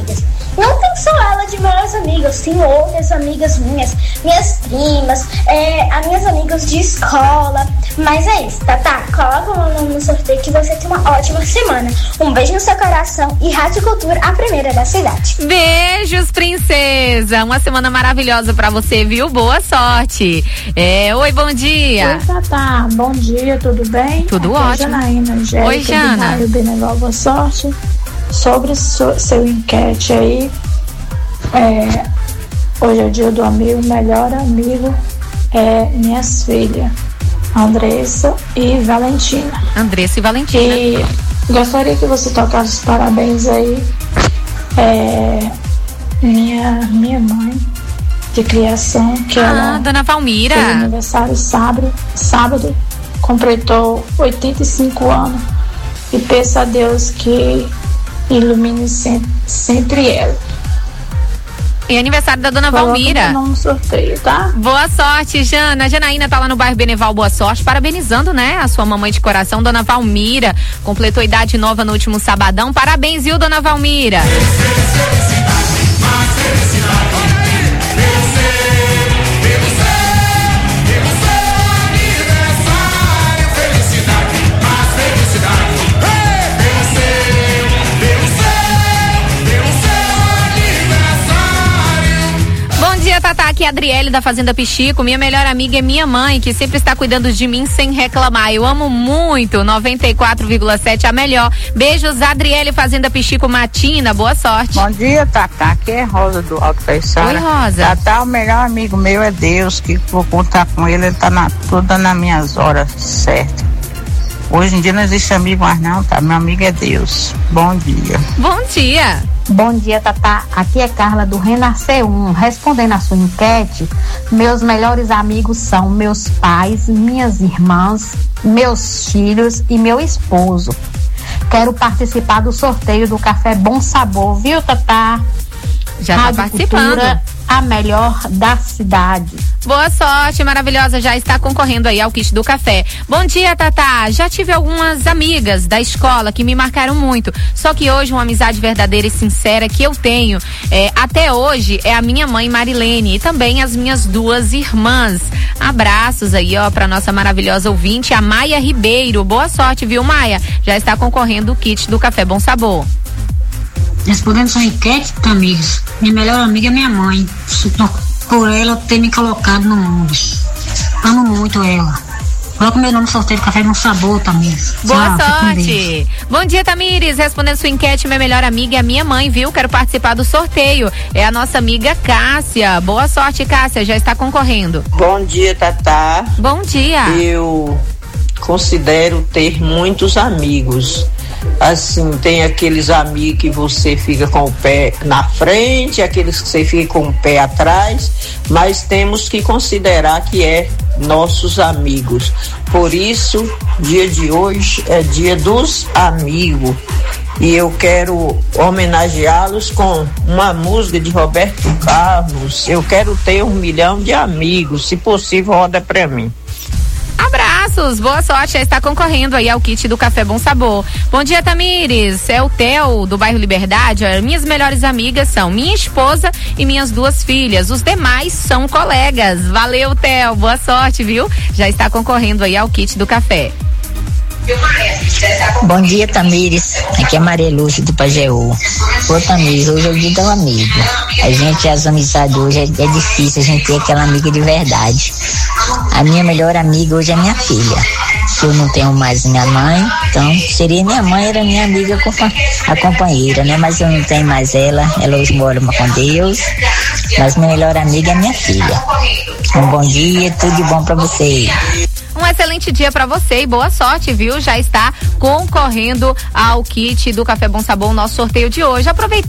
não tem só ela de melhores amigas, tem outras amigas minhas, minhas primas, é, as minhas amigas de escola. Mas é isso, Tatá, coloca o meu nome no sorteio que você tem uma ótima semana. Um beijo no seu coração e Rádio Cultura, a primeira da cidade. Beijos, princesa. Uma semana maravilhosa pra você, viu? Boa sorte. É, oi, bom dia. Oi, Tatá. Bom dia, tudo bem? Tudo Aqui ótimo. É Janaína, Angélica, oi, Jana. Do Beneval, boa sorte. Sobre seu, seu enquete aí, é, hoje é o dia do amigo, melhor amigo é minhas filhas, Andressa e Valentina. Andressa e Valentina. E gostaria que você tocasse os parabéns aí, é, minha, minha mãe de criação, que ah, ela Dona Valmira. fez aniversário sábado, sábado, completou oitenta e cinco anos. E peço a Deus que ilumine sempre, sempre ela. E aniversário da Dona Coloca Valmira. meu nome no sorteio, tá? Boa sorte, Jana. A Janaína tá lá no bairro Beneval, boa sorte. Parabenizando, né, a sua mamãe de coração, Dona Valmira. Completou idade nova no último sabadão. Parabéns, viu, Dona Valmira? Tatá, aqui é a Adriele da Fazenda Pichico. Minha melhor amiga é minha mãe, que sempre está cuidando de mim sem reclamar. Eu amo muito. noventa e quatro vírgula sete a melhor. Beijos, Adriele, Fazenda Pichico Matina. Boa sorte. Bom dia, Tatá. Aqui é Rosa do Alto Caixara. Oi, Rosa. Tatá, o melhor amigo meu é Deus, que vou contar com ele. Ele tá na, toda nas minhas horas certas. Hoje em dia não existe amigo mais não, tá? Meu amigo é Deus. Bom dia. Bom dia. Bom dia, Tatá. Aqui é Carla do Renascer um. Respondendo a sua enquete, meus melhores amigos são meus pais, minhas irmãs, meus filhos e meu esposo. Quero participar do sorteio do Café Bom Sabor, viu, Tatá? Já tá participando. Cultura, a melhor da cidade. Boa sorte, maravilhosa, já está concorrendo aí ao kit do café. Bom dia, Tatá. Já tive algumas amigas da escola que me marcaram muito, só que hoje uma amizade verdadeira e sincera que eu tenho é, até hoje é a minha mãe Marilene e também as minhas duas irmãs. Abraços aí, ó, pra nossa maravilhosa ouvinte, a Maia Ribeiro. Boa sorte, viu, Maia? Já está concorrendo o kit do Café Bom Sabor. Respondendo sua enquete, amigos, minha melhor amiga é minha mãe, por ela ter me colocado no mundo. Amo muito ela. Coloca meu nome no sorteio do Café Bom Sabor, Tamires. Boa sorte. Bom dia, Tamires. Respondendo sua enquete, minha melhor amiga é a minha mãe, viu? Quero participar do sorteio. É a nossa amiga Cássia. Boa sorte, Cássia. Já está concorrendo. Bom dia, Tatá. Bom dia. Eu considero ter muitos amigos. Assim, tem aqueles amigos que você fica com o pé na frente, aqueles que você fica com o pé atrás, mas temos que considerar que é nossos amigos. Por isso, dia de hoje é dia dos amigos. E eu quero homenageá-los com uma música de Roberto Carlos. Eu quero ter um milhão de amigos, se possível, roda pra mim. Abraços, boa sorte, já está concorrendo aí ao kit do Café Bom Sabor. Bom dia, Tamires, é o Theo do bairro Liberdade. Minhas melhores amigas são minha esposa e minhas duas filhas, os demais são colegas. Valeu, Theo, boa sorte, viu? Já está concorrendo aí ao kit do café. Bom dia, Tamires. Aqui é Maria Lúcia do Pajeú. Ô, Tamires, hoje é o dia do amigo. A gente, as amizades hoje é, é difícil a gente ter aquela amiga de verdade. A minha melhor amiga hoje é minha filha. Eu não tenho mais minha mãe, então seria minha mãe, era minha amiga, a companheira, né? Mas eu não tenho mais ela, ela hoje mora com Deus. Mas minha melhor amiga é minha filha. Um bom dia, tudo de bom pra você. Um excelente dia pra você e boa sorte, viu? Já está concorrendo ao kit do Café Bom Sabor, nosso sorteio de hoje. Aproveitando